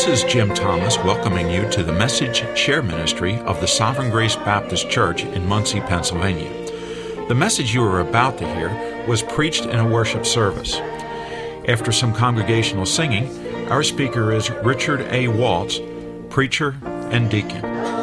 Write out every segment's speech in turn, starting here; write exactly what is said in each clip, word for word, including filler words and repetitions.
This is Jim Thomas welcoming you to the Message Share Ministry of the Sovereign Grace Baptist Church in Muncie, Pennsylvania. The message you are about to hear was preached in a worship service. After some congregational singing, our speaker is Richard A. Waltz, preacher and deacon.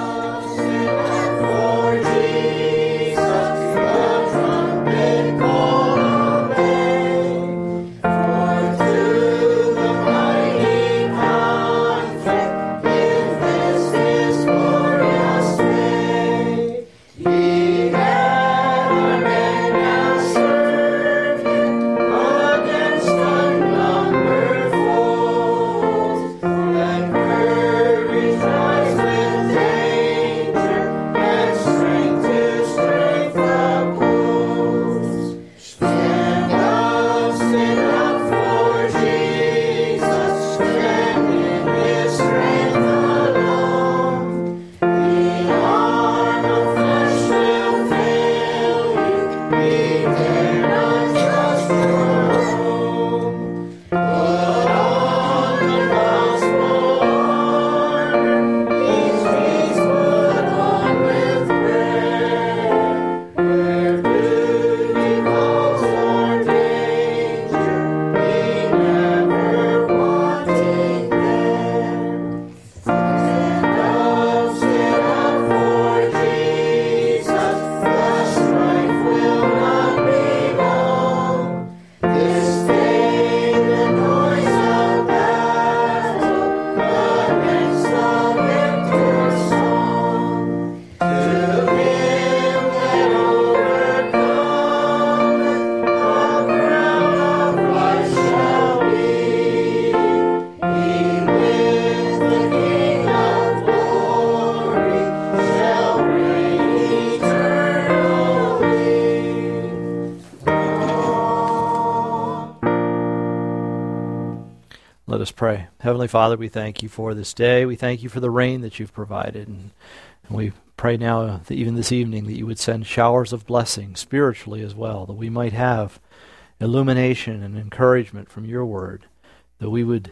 Let us pray. Heavenly Father, we thank you for this day. We thank you for the rain that you've provided. And we pray now that even this evening that you would send showers of blessing spiritually as well, that we might have illumination and encouragement from your word, that we would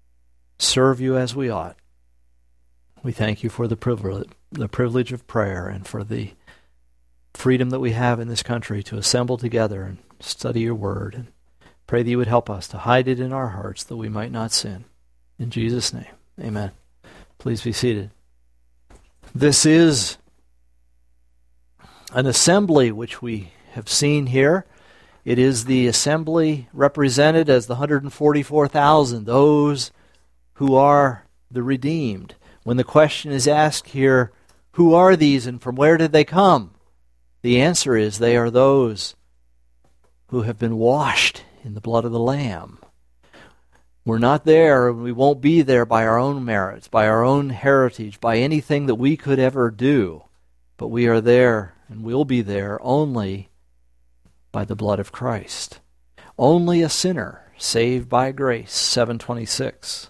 serve you as we ought. We thank you for the privilege, the privilege of prayer and for the freedom that we have in this country to assemble together and study your word. And pray that you would help us to hide it in our hearts that we might not sin. In Jesus' name, amen. Please be seated. This is an assembly which we have seen here. It is the assembly represented as the one hundred forty-four thousand, those who are the redeemed. When the question is asked here, who are these and from where did they come? The answer is they are those who have been washed in the blood of the Lamb. We're not there, and we won't be there by our own merits, by our own heritage, by anything that we could ever do. But we are there, and will be there, only by the blood of Christ. Only a sinner saved by grace, seven twenty-six.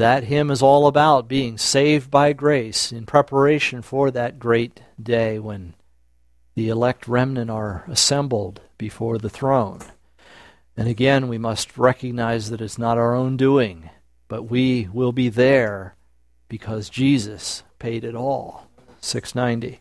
that hymn is all about being saved by grace in preparation for that great day when the elect remnant are assembled before the throne. And again, we must recognize that it's not our own doing, but we will be there because Jesus paid it all. six ninety.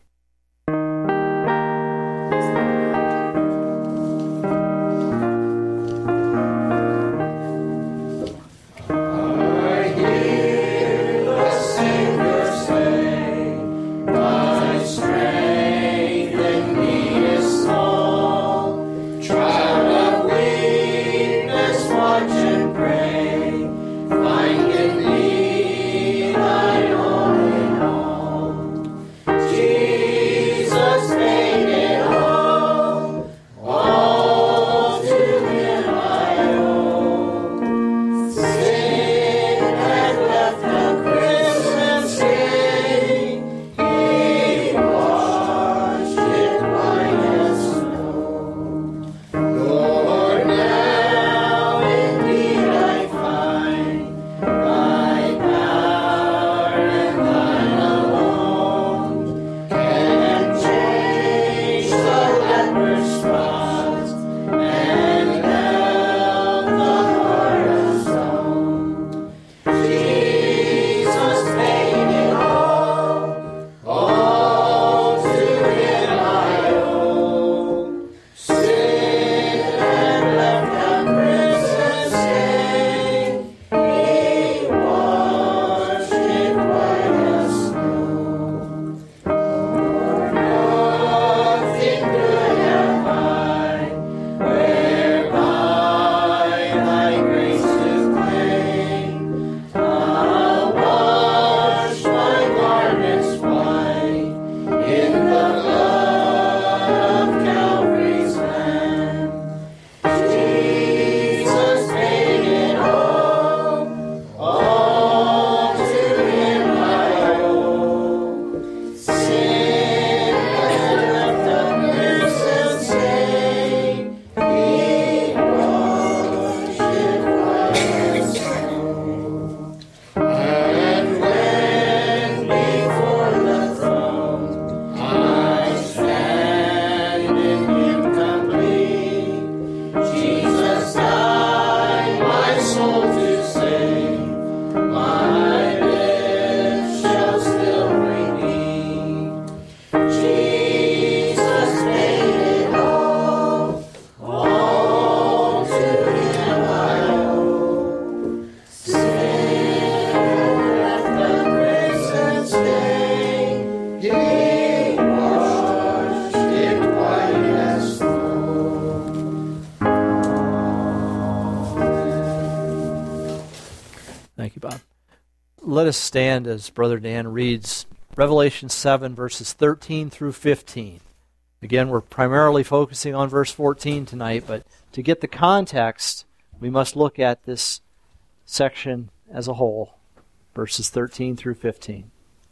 Let us stand as Brother Dan reads Revelation seven, verses thirteen through fifteen. Again, we're primarily focusing on verse fourteen tonight, but to get the context, we must look at this section as a whole, verses thirteen through fifteen.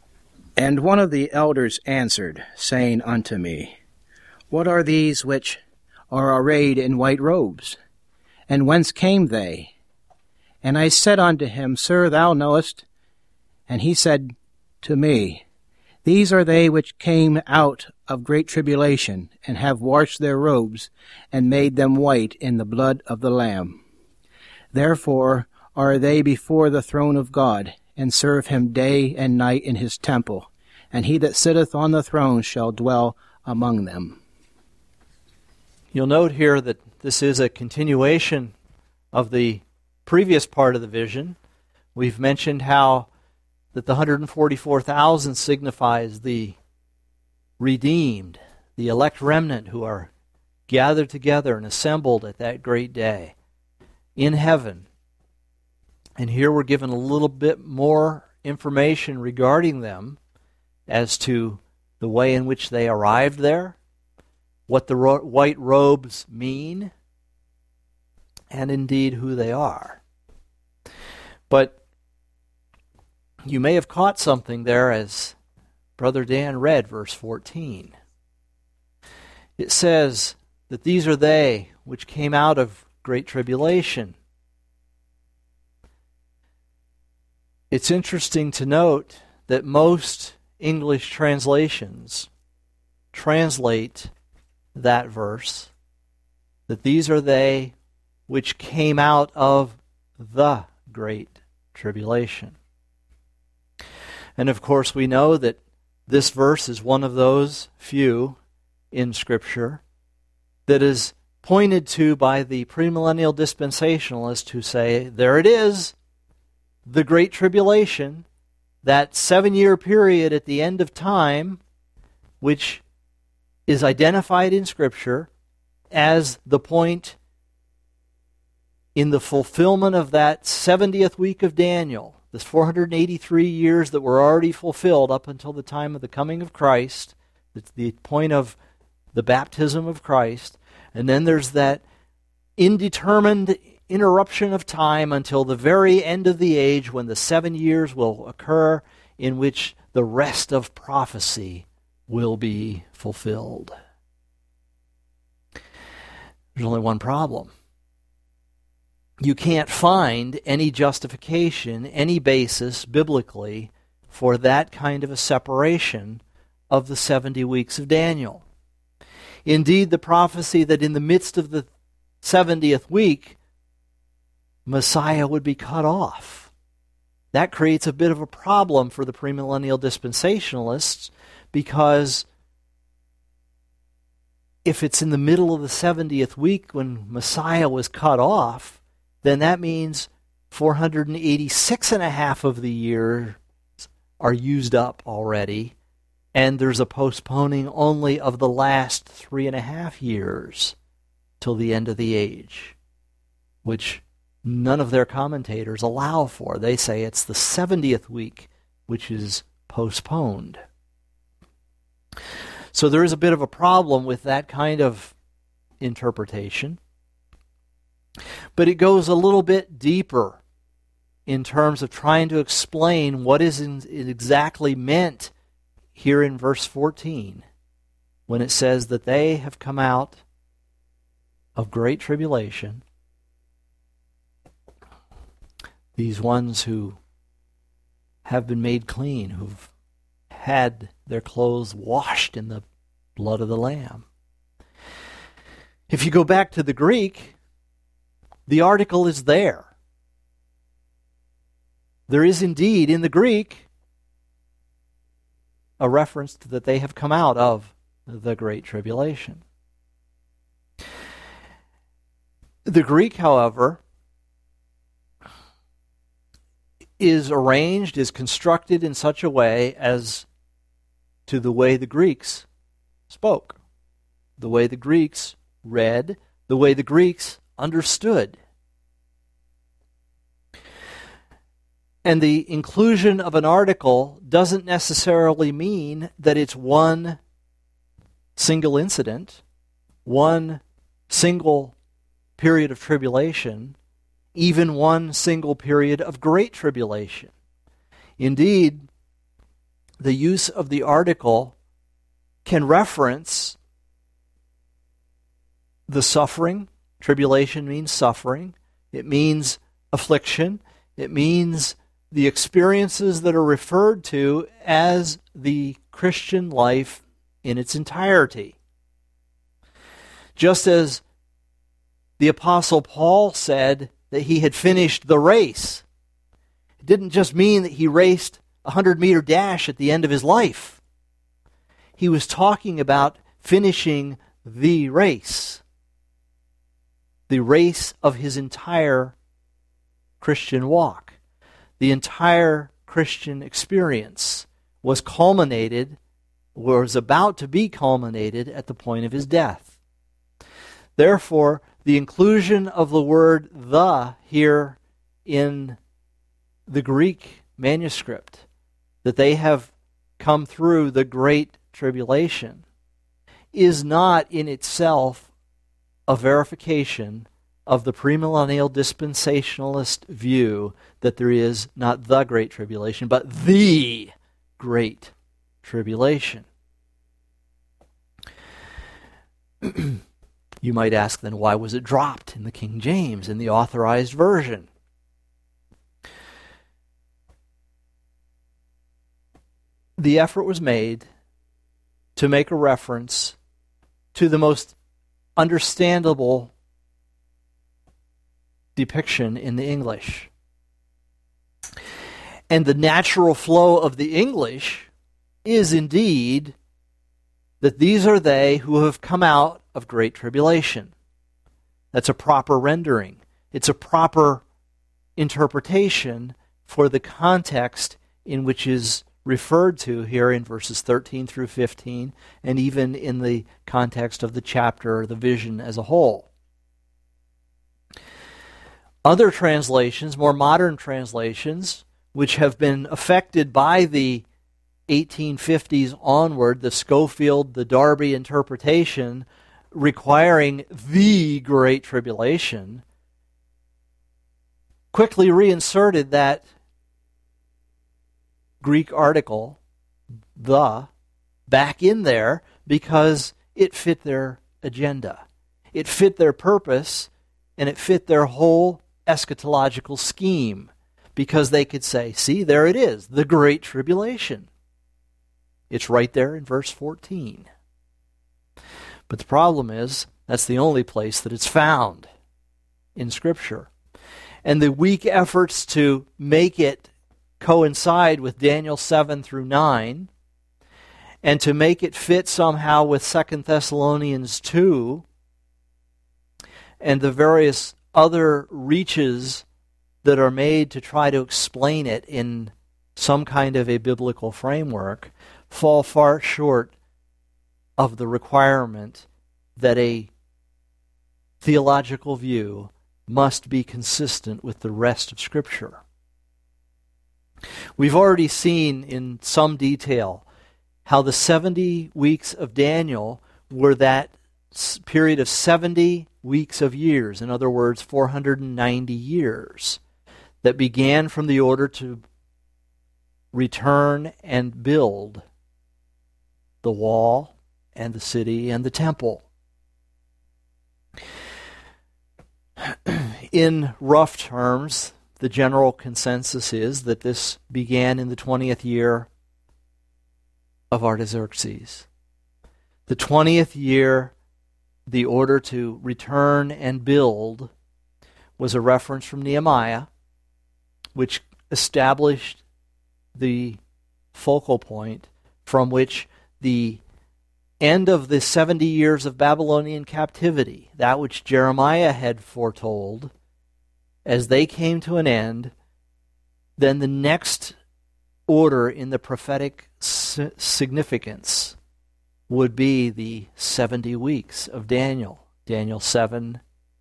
And one of the elders answered, saying unto me, What are these which are arrayed in white robes? And whence came they? And I said unto him, Sir, thou knowest. And he said to me, These are they which came out of great tribulation, and have washed their robes, and made them white in the blood of the Lamb. Therefore are they before the throne of God, and serve him day and night in his temple, and he that sitteth on the throne shall dwell among them. You'll note here that this is a continuation of the previous part of the vision. We've mentioned how that the one hundred forty-four thousand signifies the redeemed, the elect remnant who are gathered together and assembled at that great day in heaven. And here we're given a little bit more information regarding them as to the way in which they arrived there, what the ro- white robes mean, and indeed who they are. But you may have caught something there as Brother Dan read verse fourteen. It says that these are they which came out of great tribulation. It's interesting to note that most English translations translate that verse, that these are they which came out of the great tribulation. And of course we know that this verse is one of those few in Scripture that is pointed to by the premillennial dispensationalists who say, there it is, the Great Tribulation, that seven-year period at the end of time, which is identified in Scripture as the point in the fulfillment of that seventieth week of Daniel, this four hundred eighty-three years that were already fulfilled up until the time of the coming of Christ. It's the point of the baptism of Christ. And then there's that indeterminate interruption of time until the very end of the age, when the seven years will occur in which the rest of prophecy will be fulfilled. There's only one problem. You can't find any justification, any basis biblically for that kind of a separation of the seventy weeks of Daniel. Indeed, the prophecy that in the midst of the seventieth week, Messiah would be cut off. That creates a bit of a problem for the premillennial dispensationalists, because if it's in the middle of the seventieth week when Messiah was cut off, then that means four hundred eighty-six and a half of the years are used up already, and there's a postponing only of the last three and a half years till the end of the age, which none of their commentators allow for. They say it's the seventieth week which is postponed. So there is a bit of a problem with that kind of interpretation. But it goes a little bit deeper in terms of trying to explain what is in, exactly meant here in verse fourteen, when it says that they have come out of great tribulation, these ones who have been made clean, who've had their clothes washed in the blood of the Lamb. If you go back to the Greek, the article is there. There is indeed in the Greek a reference to that they have come out of the Great Tribulation. The Greek, however, is arranged, is constructed in such a way as to the way the Greeks spoke, the way the Greeks read, the way the Greeks understood. And the inclusion of an article doesn't necessarily mean that it's one single incident, one single period of tribulation, even one single period of great tribulation. Indeed, the use of the article can reference the suffering. Tribulation means suffering. It means affliction. It means the experiences that are referred to as the Christian life in its entirety. Just as the Apostle Paul said that he had finished the race, it didn't just mean that he raced a hundred-meter dash at the end of his life. He was talking about finishing the race, the race of his entire Christian walk. The entire Christian experience was culminated, was about to be culminated at the point of his death. Therefore, the inclusion of the word "the" here in the Greek manuscript, that they have come through the Great Tribulation, is not in itself a verification of the premillennial dispensationalist view that there is not the Great Tribulation, but the Great Tribulation. You might ask then, why was it dropped in the King James, in the Authorized Version? the effort was made to make a reference to the most understandable depiction in the English. And the natural flow of the English is indeed that these are they who have come out of great tribulation. That's a proper rendering. It's a proper interpretation for the context in which is referred to here in verses thirteen through fifteen, and even in the context of the chapter or the vision as a whole. Other translations, more modern translations, which have been affected by the eighteen fifties onward, the Scofield, the Darby interpretation, requiring the Great Tribulation, quickly reinserted that Greek article, the, back in there because it fit their agenda. It fit their purpose, and it fit their whole eschatological scheme, because they could say, see, there it is, the Great Tribulation. It's right there in verse fourteen. But the problem is, that's the only place that it's found in Scripture. And the weak efforts to make it coincide with Daniel seven through nine, and to make it fit somehow with Second Thessalonians two, and the various other reaches that are made to try to explain it in some kind of a biblical framework, fall far short of the requirement that a theological view must be consistent with the rest of Scripture. We've already seen in some detail how the seventy weeks of Daniel were that period of seventy weeks of years, in other words, four hundred ninety years, that began from the order to return and build the wall and the city and the temple. In rough terms, the general consensus is that this began in the twentieth year of Artaxerxes. The twentieth year, the order to return and build, was a reference from Nehemiah, which established the focal point from which the end of the seventy years of Babylonian captivity, that which Jeremiah had foretold, as they came to an end, then the next order in the prophetic significance would be the seventy weeks of Daniel, Daniel seven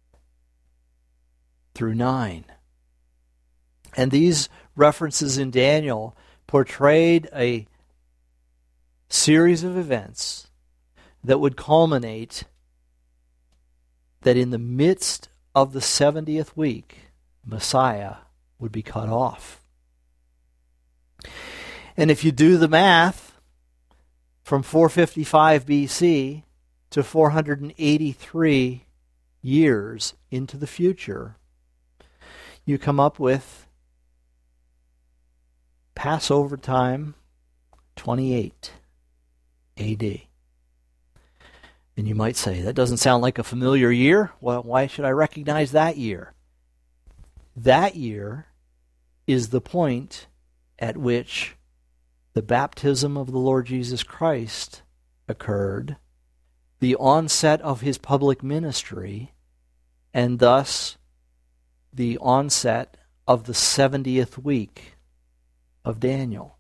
through nine. And these references in Daniel portrayed a series of events that would culminate that in the midst of the seventieth week, Messiah would be cut off. And if you do the math, from four fifty-five B C to four hundred eighty-three years into the future, you come up with Passover time, twenty-eight A D. And you might say, that doesn't sound like a familiar year. Well, why should I recognize that year? That year is the point at which the baptism of the Lord Jesus Christ occurred, the onset of his public ministry, and thus the onset of the seventieth week of Daniel.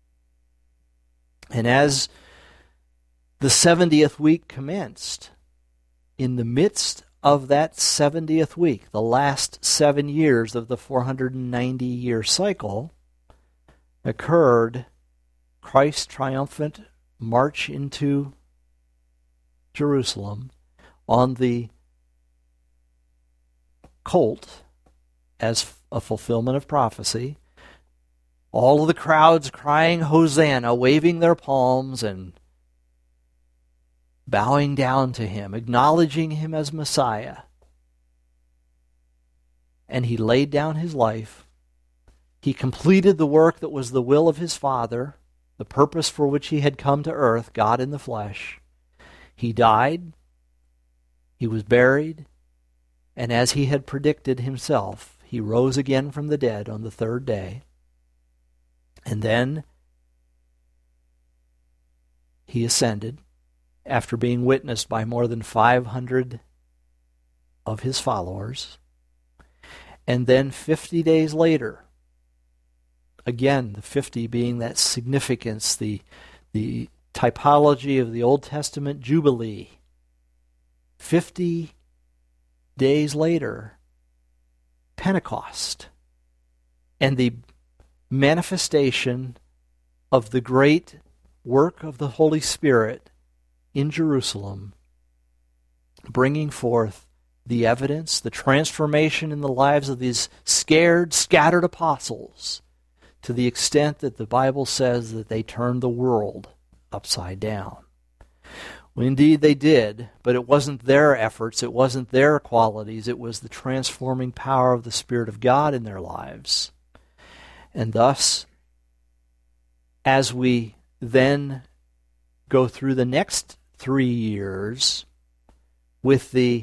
And as the seventieth week commenced, in the midst of that seventieth week, the last seven years of the four hundred ninety year cycle, occurred Christ's triumphant march into Jerusalem on the colt as a fulfillment of prophecy. All of the crowds crying Hosanna, waving their palms and bowing down to him, acknowledging him as Messiah. And he laid down his life. He completed the work that was the will of his Father, the purpose for which he had come to earth, God in the flesh. He died, he was buried, and as he had predicted himself, he rose again from the dead on the third day. And then he ascended after being witnessed by more than five hundred of his followers. And then fifty days later, again, the fifty being that significance, the, the typology of the Old Testament Jubilee. Fifty days later, Pentecost, and the manifestation of the great work of the Holy Spirit in Jerusalem, bringing forth the evidence, the transformation in the lives of these scared, scattered apostles, to the extent that the Bible says that they turned the world upside down. Well, indeed they did, but it wasn't their efforts, it wasn't their qualities, it was the transforming power of the Spirit of God in their lives. And thus, as we then go through the next three years with the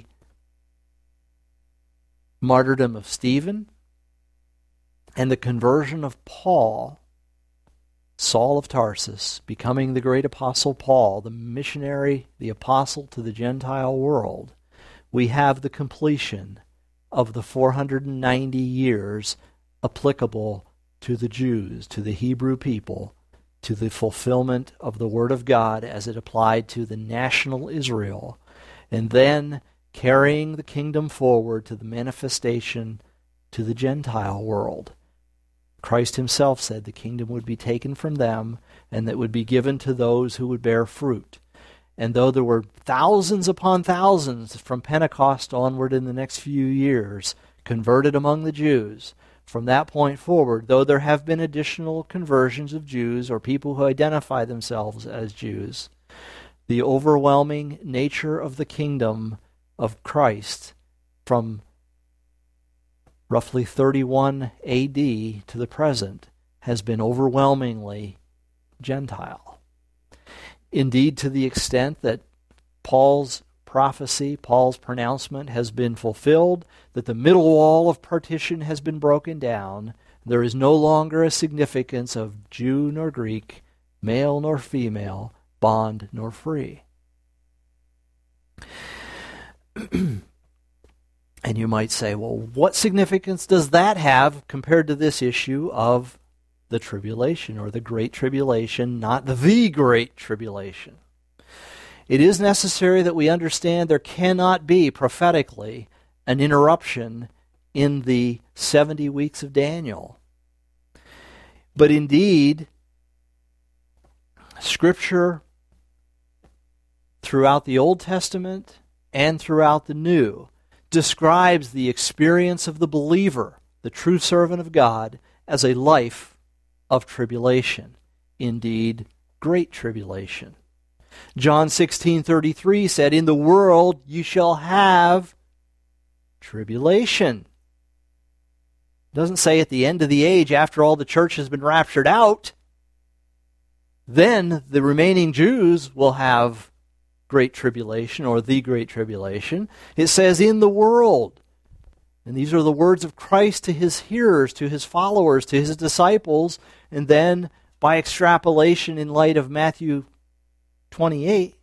martyrdom of Stephen and the conversion of Paul, Saul of Tarsus, becoming the great apostle Paul, the missionary, the apostle to the Gentile world, we have the completion of the four hundred ninety years applicable to the Jews, to the Hebrew people, to the fulfillment of the Word of God as it applied to the national Israel, and then carrying the kingdom forward to the manifestation to the Gentile world. Christ himself said the kingdom would be taken from them and that would be given to those who would bear fruit. And though there were thousands upon thousands from Pentecost onward in the next few years converted among the Jews, from that point forward, though there have been additional conversions of Jews or people who identify themselves as Jews, the overwhelming nature of the kingdom of Christ from roughly thirty-one A D to the present has been overwhelmingly Gentile. Indeed, to the extent that Paul's prophecy, Paul's pronouncement has been fulfilled, that the middle wall of partition has been broken down, there is no longer a significance of Jew nor Greek, male nor female, bond nor free. And you might say, well, what significance does that have compared to this issue of the tribulation or the Great Tribulation, not the Great Tribulation? It is necessary that we understand there cannot be prophetically an interruption in the seventy weeks of Daniel. But indeed, Scripture throughout the Old Testament and throughout the New describes the experience of the believer, the true servant of God, as a life of tribulation. Indeed, great tribulation. John sixteen thirty-three said, "In the world you shall have tribulation." It doesn't say at the end of the age, after all the church has been raptured out, then the remaining Jews will have great tribulation or the great tribulation. It says in the world. And these are the words of Christ to his hearers, to his followers, to his disciples, and then by extrapolation in light of Matthew twenty-eight,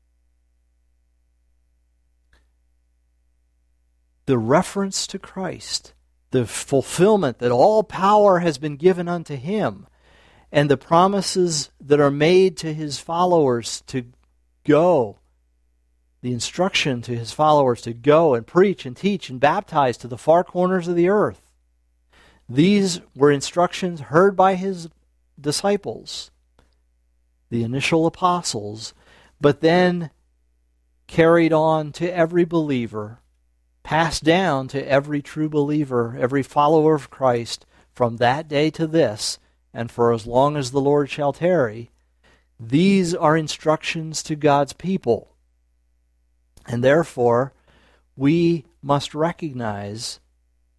the reference to Christ, the fulfillment that all power has been given unto him, and the promises that are made to his followers to go, the instruction to his followers to go and preach and teach and baptize to the far corners of the earth. These were instructions heard by his disciples, the initial apostles, but then carried on to every believer, passed down to every true believer, every follower of Christ from that day to this, and for as long as the Lord shall tarry. These are instructions to God's people. And therefore, we must recognize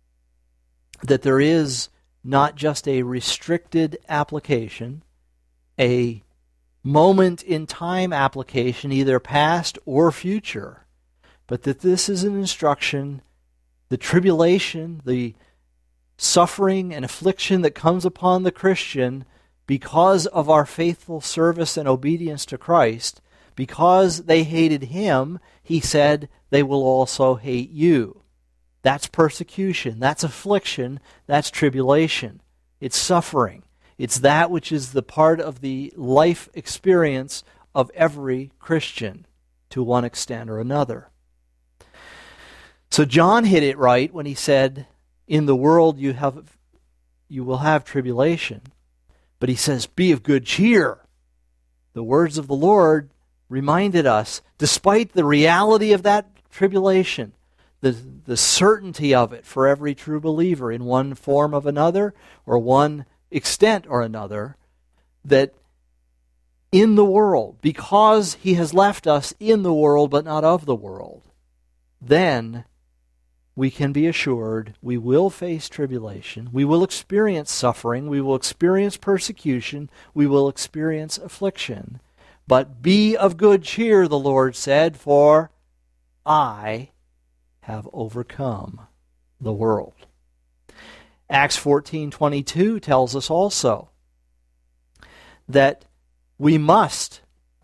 that there is not just a restricted application a moment in time application, either past or future, but that this is an instruction, the tribulation, the suffering and affliction that comes upon the Christian because of our faithful service and obedience to Christ, because they hated him, he said, they will also hate you. That's persecution, that's affliction, that's tribulation. It's suffering. It's that which is the part of the life experience of every Christian to one extent or another. So John hit it right when he said, in the world you have, you will have tribulation. But he says, be of good cheer. The words of the Lord reminded us, despite the reality of that tribulation, the, the certainty of it for every true believer in one form of another or one extent or another, that in the world, because he has left us in the world but not of the world, then we can be assured we will face tribulation, we will experience suffering, we will experience persecution, we will experience affliction. But be of good cheer, the Lord said, for I have overcome the world. Acts fourteen twenty-two tells us also that we must,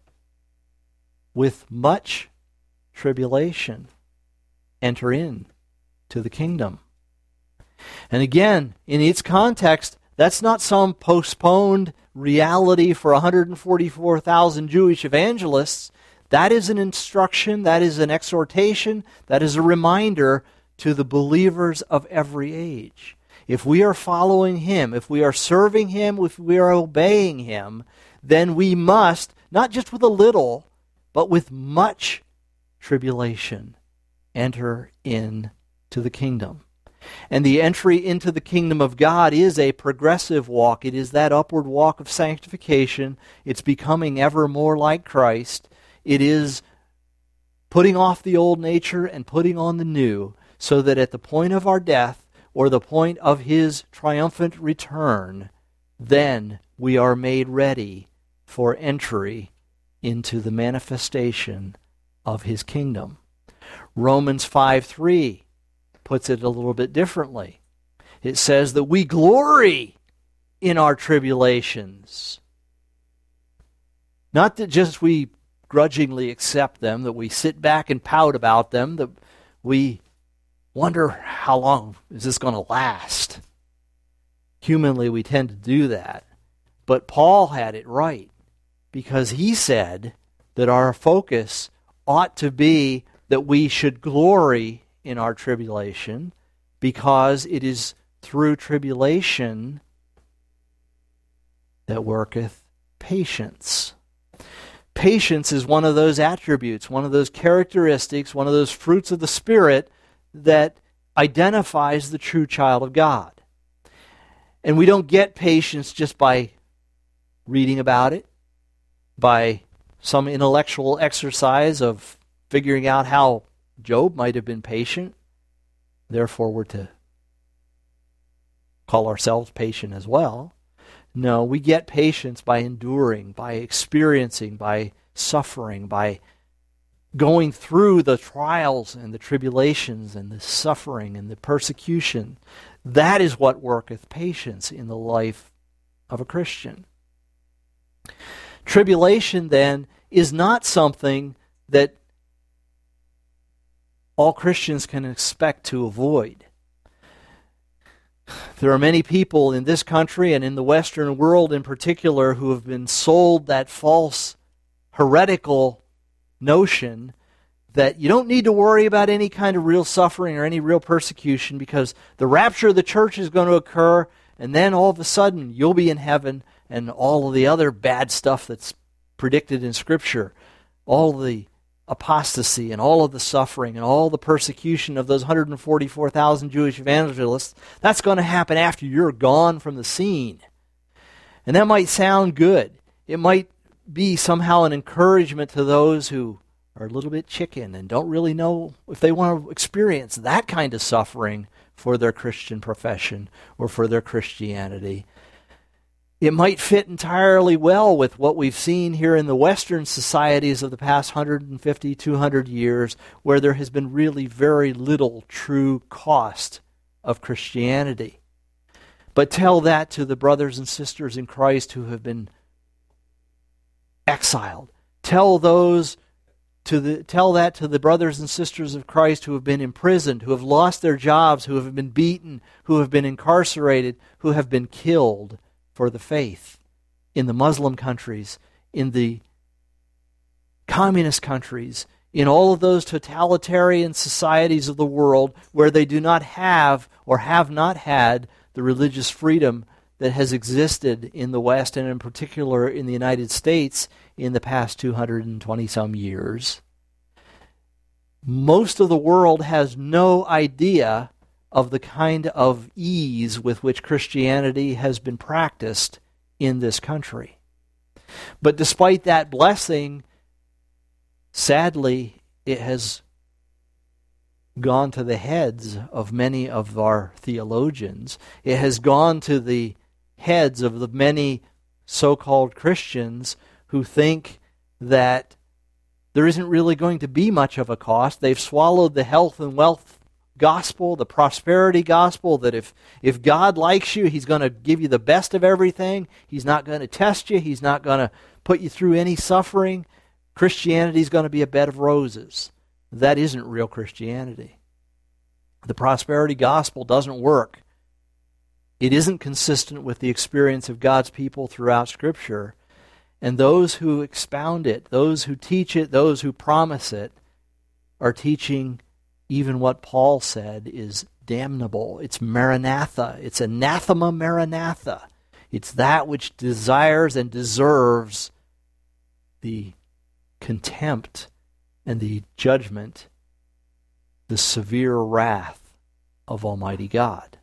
with much tribulation, enter in to the kingdom. And again, in its context, that's not some postponed reality for one hundred forty-four thousand Jewish evangelists. That is an instruction, that is an exhortation, that is a reminder to the believers of every age. If we are following him, if we are serving him, if we are obeying him, then we must, not just with a little, but with much tribulation, enter in to the kingdom. And the entry into the kingdom of God is a progressive walk. It is that upward walk of sanctification. It's becoming ever more like Christ. It is putting off the old nature and putting on the new, so that at the point of our death, or the point of his triumphant return, then we are made ready for entry into the manifestation of his kingdom. Romans five three puts it a little bit differently. It says that we glory in our tribulations. Not that just we grudgingly accept them, that we sit back and pout about them, that we wonder how long is this going to last. Humanly, we tend to do that. But Paul had it right, because he said that our focus ought to be that we should glory in our tribulation, because it is through tribulation that worketh patience. Patience is one of those attributes, one of those characteristics, one of those fruits of the Spirit that identifies the true child of God. And we don't get patience just by reading about it, by some intellectual exercise of figuring out how Job might have been patient. Therefore, we're to call ourselves patient as well. No, we get patience by enduring, by experiencing, by suffering, by going through the trials and the tribulations and the suffering and the persecution. That is what worketh patience in the life of a Christian. Tribulation, then, is not something that all Christians can expect to avoid. There are many people in this country and in the Western world in particular who have been sold that false, heretical notion that you don't need to worry about any kind of real suffering or any real persecution, because the rapture of the church is going to occur, and then all of a sudden you'll be in heaven, and all of the other bad stuff that's predicted in Scripture, all the apostasy and all of the suffering and all the persecution of those one hundred forty-four thousand Jewish evangelists, that's going to happen after you're gone from the scene. And that might sound good. It might be somehow an encouragement to those who are a little bit chicken and don't really know if they want to experience that kind of suffering for their Christian profession or for their Christianity. It might fit entirely well with what we've seen here in the Western societies of the past one hundred fifty, two hundred years, where there has been really very little true cost of Christianity. But tell that to the brothers and sisters in Christ who have been exiled. Tell those to the tell that to the brothers and sisters of Christ who have been imprisoned, who have lost their jobs, who have been beaten, who have been incarcerated, who have been killed for the faith in the Muslim countries, in the communist countries, in all of those totalitarian societies of the world where they do not have or have not had the religious freedom that has existed in the West, and in particular in the United States in the past two hundred twenty some years. Most of the world has no idea of the kind of ease with which Christianity has been practiced in this country. But despite that blessing, sadly, it has gone to the heads of many of our theologians. It has gone to the heads of the many so-called Christians who think that there isn't really going to be much of a cost. They've swallowed the health and wealth gospel, the prosperity gospel, that if, if God likes you, He's going to give you the best of everything. He's not going to test you. He's not going to put you through any suffering. Christianity is going to be a bed of roses. That isn't real Christianity. The prosperity gospel doesn't work. It isn't consistent with the experience of God's people throughout Scripture. And those who expound it, those who teach it, those who promise it, are teaching even what Paul said is damnable. It's Maranatha. It's anathema Maranatha. It's that which desires and deserves the contempt and the judgment, the severe wrath of Almighty God.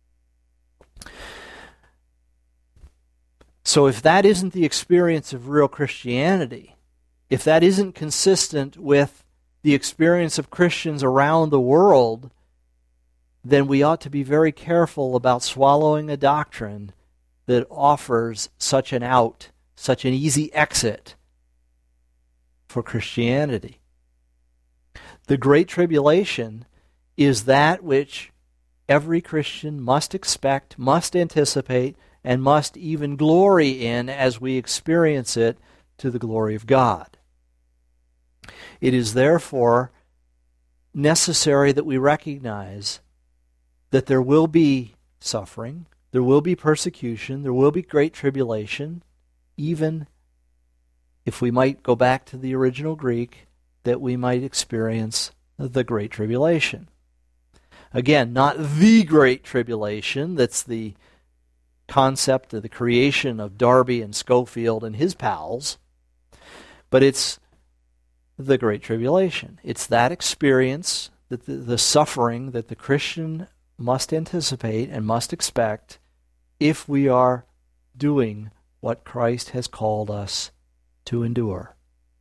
So if that isn't the experience of real Christianity, if that isn't consistent with the experience of Christians around the world, then we ought to be very careful about swallowing a doctrine that offers such an out, such an easy exit for Christianity. The Great Tribulation is that which every Christian must expect, must anticipate, and must even glory in as we experience it to the glory of God. It is therefore necessary that we recognize that there will be suffering, there will be persecution, there will be great tribulation, even if we might go back to the original Greek, that we might experience the Great Tribulation. Again, not the Great Tribulation, that's the concept of the creation of Darby and Schofield and his pals, but it's the Great Tribulation. It's that experience, that the, the suffering that the Christian must anticipate and must expect if we are doing what Christ has called us to endure.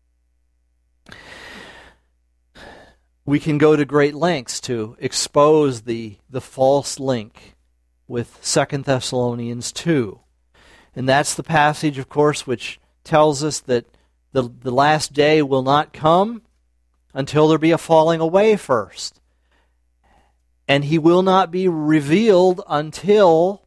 We can go to great lengths to expose the, the false link with Second Thessalonians two. And that's the passage, of course, which tells us that the, the last day will not come until there be a falling away first. And He will not be revealed until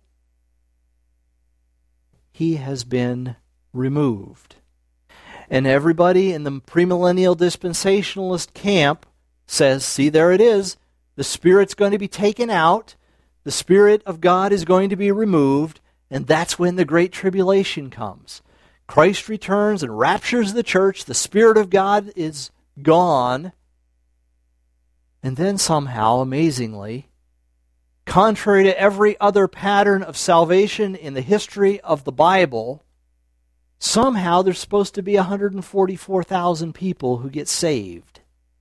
He has been removed. And everybody in the premillennial dispensationalist camp says, see, there it is. The Spirit's going to be taken out. The Spirit of God is going to be removed. And that's when the Great Tribulation comes. Christ returns and raptures the church. The Spirit of God is gone. And then somehow, amazingly, contrary to every other pattern of salvation in the history of the Bible, somehow there's supposed to be one hundred forty-four thousand people who get saved.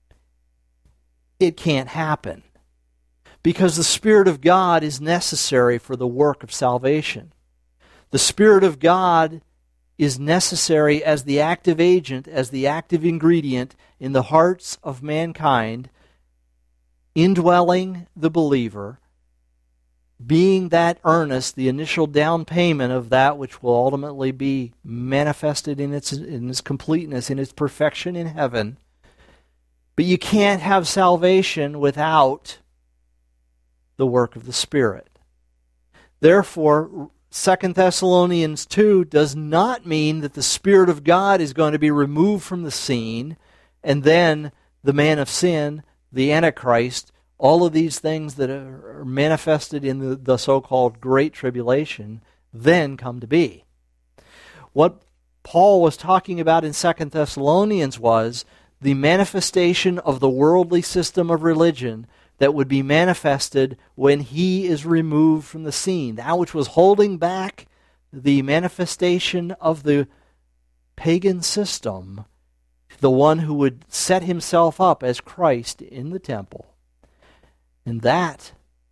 It can't happen, because the Spirit of God is necessary for the work of salvation. The Spirit of God is necessary as the active agent, as the active ingredient in the hearts of mankind, indwelling the believer, being that earnest, the initial down payment of that which will ultimately be manifested in its, in its completeness, in its perfection in heaven. But you can't have salvation without the work of the Spirit. Therefore, Second Thessalonians two does not mean that the Spirit of God is going to be removed from the scene, and then the man of sin, the Antichrist, all of these things that are manifested in the, the so-called Great Tribulation then come to be. What Paul was talking about in Second Thessalonians was the manifestation of the worldly system of religion that would be manifested when he is removed from the scene. That which was holding back the manifestation of the pagan system, the one who would set himself up as Christ in the temple. And that,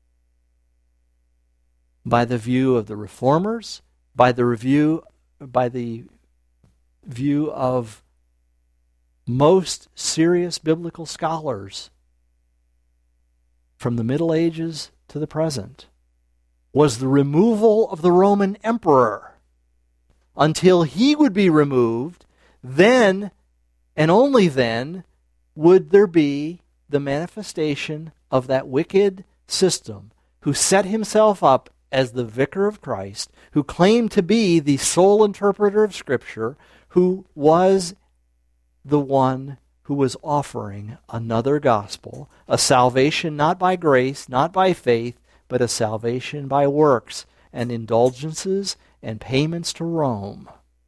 by the view of the reformers, by the review, by the view of most serious biblical scholars from the Middle Ages to the present, was the removal of the Roman emperor. Until he would be removed, then, and only then, would there be the manifestation of that wicked system who set himself up as the vicar of Christ, who claimed to be the sole interpreter of Scripture, who was the one who was offering another gospel, a salvation not by grace, not by faith, but a salvation by works and indulgences and payments to Rome.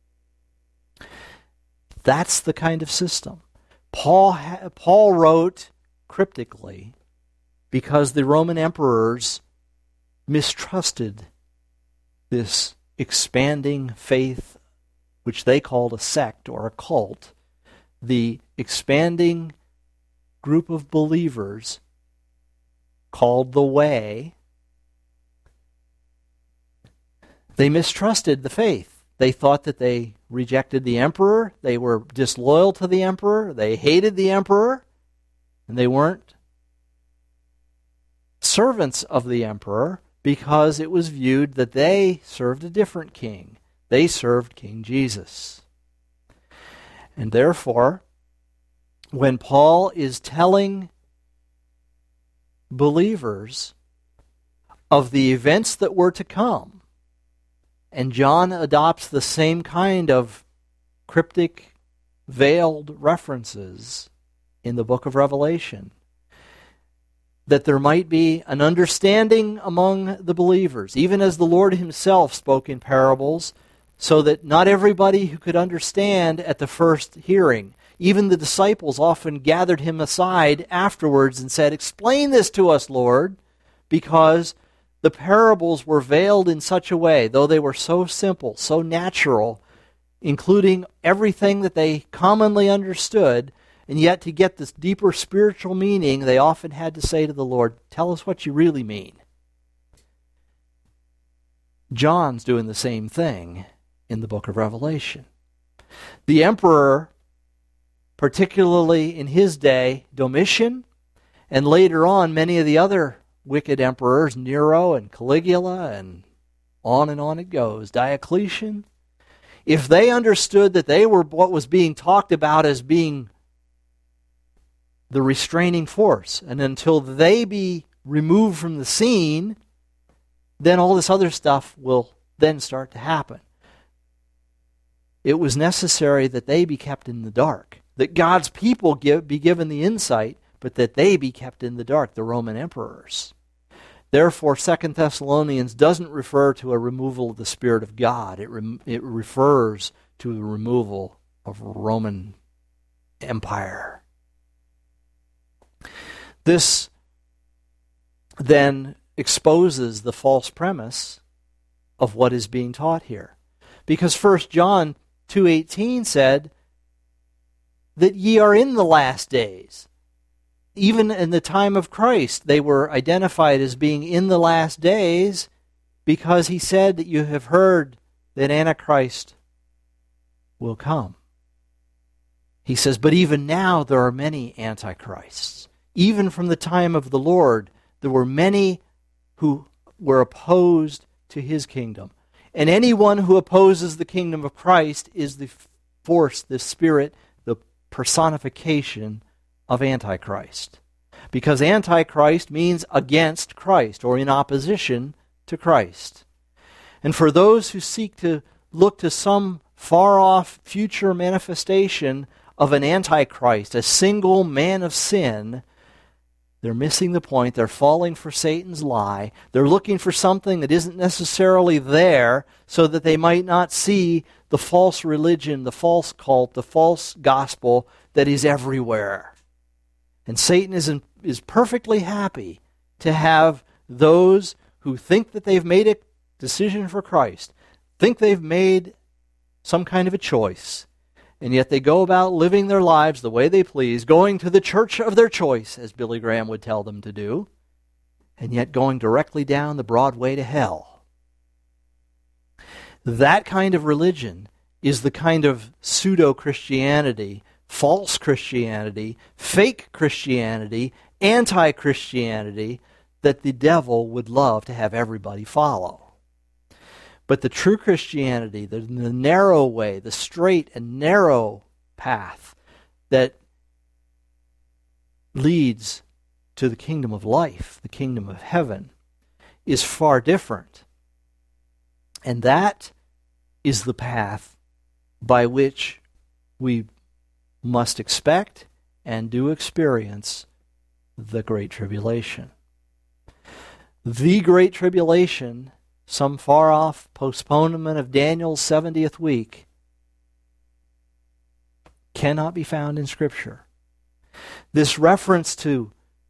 That's the kind of system. Paul, ha- Paul wrote cryptically because the Roman emperors mistrusted this expanding faith, which they called a sect or a cult, the expanding group of believers called the Way. They mistrusted the faith. They thought that they rejected the emperor, they were disloyal to the emperor, they hated the emperor, and they weren't servants of the emperor because it was viewed that they served a different king. They served King Jesus. And therefore, when Paul is telling believers of the events that were to come, and John adopts the same kind of cryptic, veiled references in the book of Revelation, that there might be an understanding among the believers, even as the Lord himself spoke in parables, so that not everybody who could understand at the first hearing, even the disciples often gathered him aside afterwards and said, "Explain this to us, Lord," because the parables were veiled in such a way, though they were so simple, so natural, including everything that they commonly understood, and yet to get this deeper spiritual meaning, they often had to say to the Lord, "Tell us what you really mean." John's doing the same thing in the book of Revelation. The emperor, particularly in his day, Domitian, and later on many of the other wicked emperors, Nero and Caligula, and on and on it goes, Diocletian, if they understood that they were what was being talked about as being the restraining force, and until they be removed from the scene, then all this other stuff will then start to happen. It was necessary that they be kept in the dark, that God's people give, be given the insight, but that they be kept in the dark, the Roman emperors. Therefore, Second Thessalonians doesn't refer to a removal of the Spirit of God. It, re- it refers to the removal of Roman Empire. This then exposes the false premise of what is being taught here. Because First John two eighteen said that ye are in the last days. Even in the time of Christ, they were identified as being in the last days because he said that you have heard that Antichrist will come. He says, but even now there are many antichrists. Even from the time of the Lord, there were many who we're opposed to his kingdom. And anyone who opposes the kingdom of Christ is the force, the spirit, the personification of Antichrist. Because Antichrist means against Christ, or in opposition to Christ. And for those who seek to look to some far-off future manifestation of an Antichrist, a single man of sin, they're missing the point. They're falling for Satan's lie. They're looking for something that isn't necessarily there so that they might not see the false religion, the false cult, the false gospel that is everywhere. And Satan is, in, is perfectly happy to have those who think that they've made a decision for Christ, think they've made some kind of a choice, and yet they go about living their lives the way they please, going to the church of their choice, as Billy Graham would tell them to do, and yet going directly down the broad way to hell. That kind of religion is the kind of pseudo-Christianity, false Christianity, fake Christianity, anti-Christianity that the devil would love to have everybody follow. But the true Christianity, the, the narrow way, the straight and narrow path that leads to the kingdom of life, the kingdom of heaven, is far different. And that is the path by which we must expect and do experience the Great Tribulation. The Great Tribulation, some far-off postponement of Daniel's seventieth week, cannot be found in Scripture. This reference to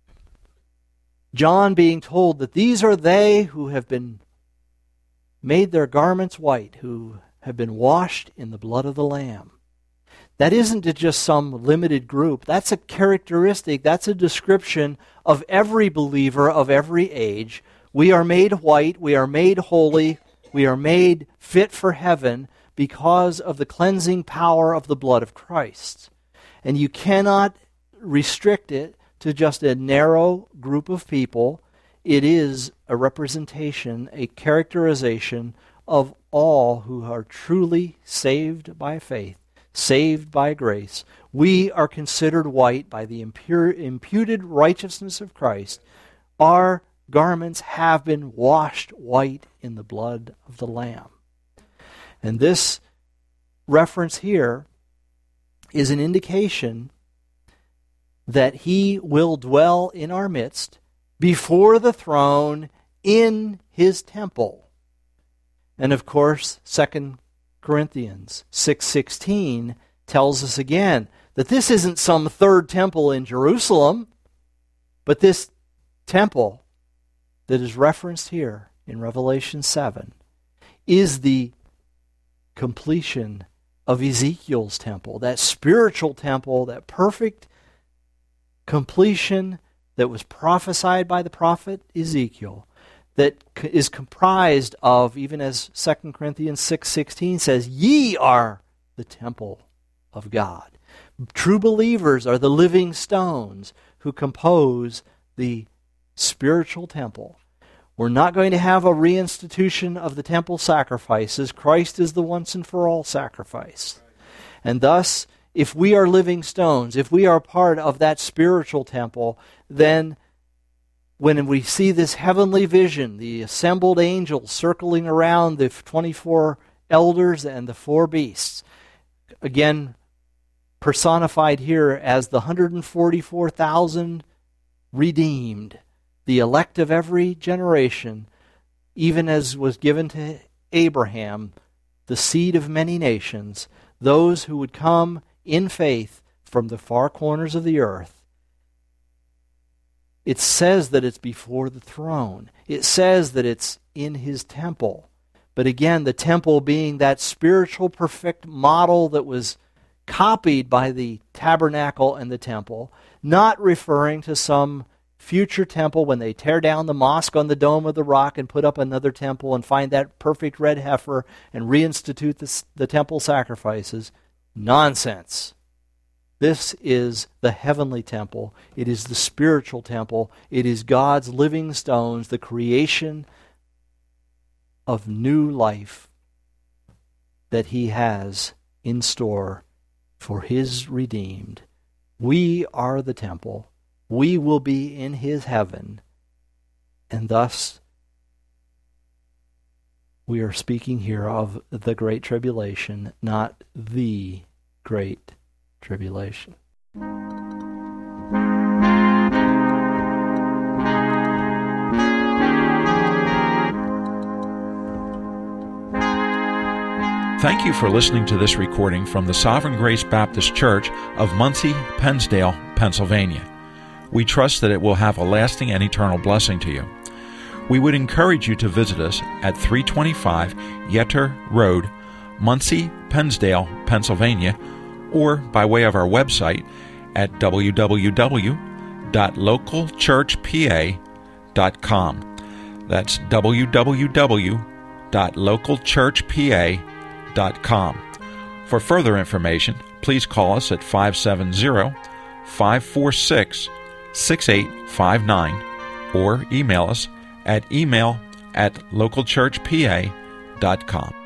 John being told that these are they who have been made their garments white, who have been washed in the blood of the Lamb. That isn't just some limited group. That's a characteristic, that's a description of every believer of every age. We are made white, we are made holy, we are made fit for heaven because of the cleansing power of the blood of Christ. And you cannot restrict it to just a narrow group of people. It is a representation, a characterization of all who are truly saved by faith, saved by grace. We are considered white by the impure, imputed righteousness of Christ. Our garments have been washed white in the blood of the Lamb. And this reference here is an indication that he will dwell in our midst before the throne in his temple. And of course, Second Corinthians six sixteen tells us again that this isn't some third temple in Jerusalem, but this temple that is referenced here in Revelation seven is the completion of Ezekiel's temple, that spiritual temple, that perfect completion that was prophesied by the prophet Ezekiel, that is comprised of, even as Second Corinthians six sixteen says, ye are the temple of God. True believers are the living stones who compose the spiritual temple. We're not going to have a reinstitution of the temple sacrifices. Christ is the once and for all sacrifice. And thus, if we are living stones, if we are part of that spiritual temple, then when we see this heavenly vision, the assembled angels circling around the twenty-four elders and the four beasts, again personified here as the one hundred forty-four thousand redeemed, the elect of every generation, even as was given to Abraham, the seed of many nations, those who would come in faith from the far corners of the earth. It says that it's before the throne. It says that it's in his temple. But again, the temple being that spiritual perfect model that was copied by the tabernacle and the temple, not referring to some future temple when they tear down the mosque on the Dome of the Rock and put up another temple and find that perfect red heifer and reinstitute the, the temple sacrifices. Nonsense. This is the heavenly temple. It is the spiritual temple. It is God's living stones, the creation of new life that he has in store for his redeemed. We are the temple. We will be in his heaven. And thus, we are speaking here of the Great Tribulation, not the Great Tribulation. Thank you for listening to this recording from the Sovereign Grace Baptist Church of Muncie, Pennsdale, Pennsylvania. We trust that it will have a lasting and eternal blessing to you. We would encourage you to visit us at three twenty-five Yetter Road, Muncie, Pennsdale, Pennsylvania, or by way of our website at w w w dot local church p a dot com. That's w w w dot local church p a dot com. For further information, please call us at five seven zero, five four six, six eight five nine or email us at email at local church p a dot com.